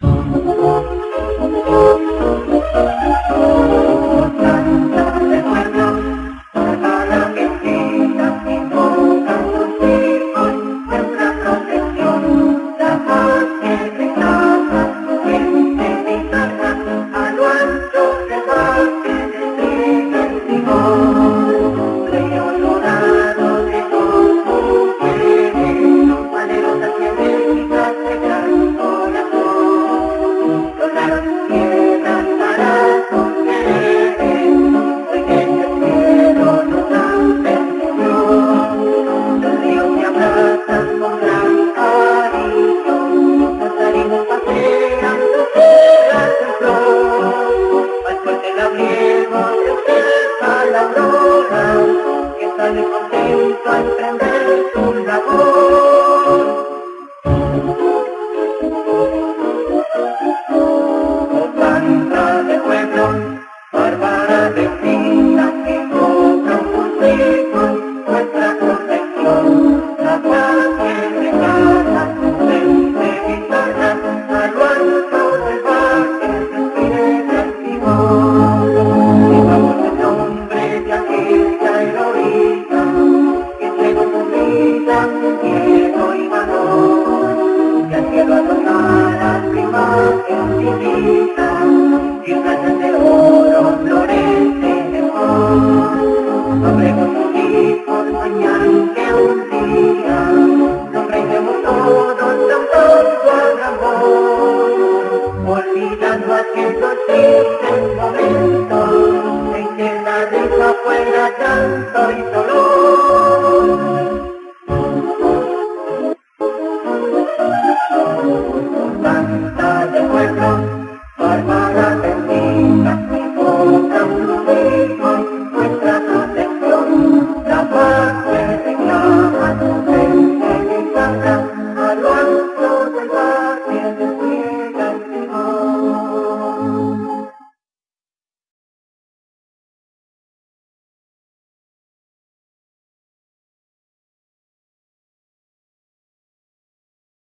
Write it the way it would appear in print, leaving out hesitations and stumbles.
sale contento a emprender su labor. Santa de pueblo, bárbara de fina, que invoca un consejo, nuestra protección, la paz que regala su frente guitarra, a lo alto del valle despliega el timón. Llevamos el nombre de aquella heroína, que entregó su vida con miedo y valor, que al cielo adornara su imagen divina, y en calles de oro florece mejor. Habremos sus hijos mañana que un día nos reiremos todos cantando al amor, olvidando aquel dolor.